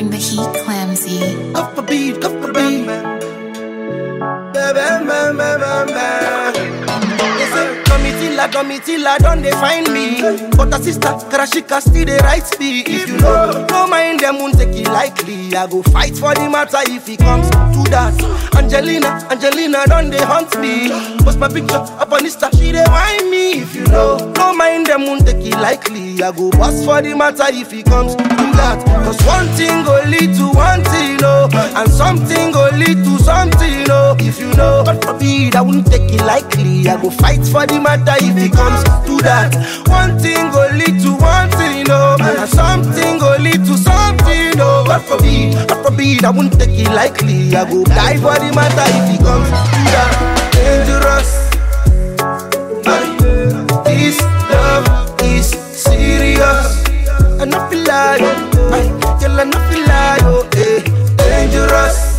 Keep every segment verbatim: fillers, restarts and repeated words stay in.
bring the heat, Clamsy. Up a beat, up a beat. Domitilla, Domitilla, don't they find me? But a sister, Karashika still they write me. If you know, no mind them won't take it lightly. I go fight for the matter if it comes to that. Angelina, Angelina, don't they hunt me? Post my picture up on Insta, she they whine me. If you know, no mind them won't take it lightly. I go bust for the matter if it comes to that. Cause one thing go lead to one thing, no, and something go lead to something, no. If you know, God forbid, I won't take it lightly. I go fight for the matter if it comes to that. One thing go lead to one thing, no, and something go lead to something, no. God forbid, God forbid, I won't take it lightly. I go die for the matter if it comes to that. Dangerous. This love is serious. And I feel like, I tell her I feel like, oh, eh, dangerous.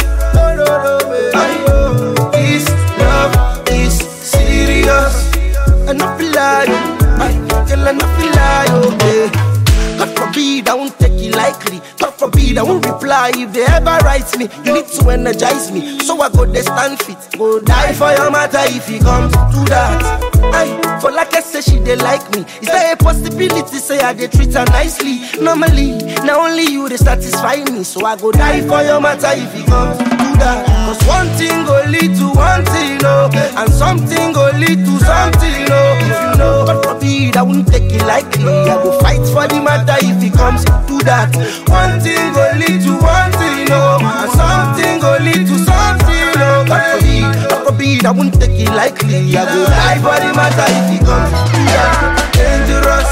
This love is serious. And I feel like, I tell her I feel like, oh, eh. God forbid, I won't take it lightly. God forbid, I won't reply if they ever write me. You need to energize me, so I go there stand fit. Go die for your matter if it comes to that. I, for like I say, she they like me. Is there a possibility, say I they treat her nicely? Normally, now only you they satisfy me. So I go die for your matter if it comes to that. Cause one thing go lead to one thing, no, and something go lead to something, no. If you know, God forbid, I won't take it lightly. I go fight for the matter if it comes to that. One thing go lead to one thing, no, and something go lead to something, no. God forbid, God forbid, I won't take it lightly. I go die for the matter if it comes to that. Dangerous.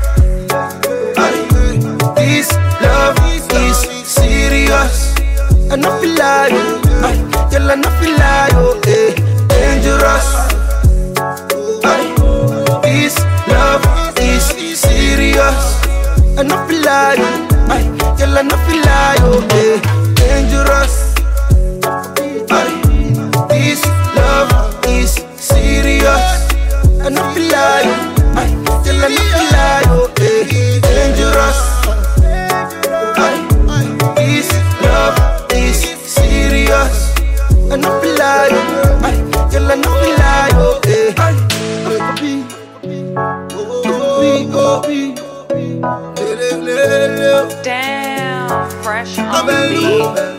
This love is serious. And I feel like, I tell her I feel like, oh, eh, dangerous. This love is serious. And I feel like, I tell her I feel like, oh, eh, dangerous. This love is serious. And I feel like, I tell her I feel like, oh, eh, dangerous. This love is serious. And I feel like, I tell her I feel like, oh, eh. Damn, fresh on the beat.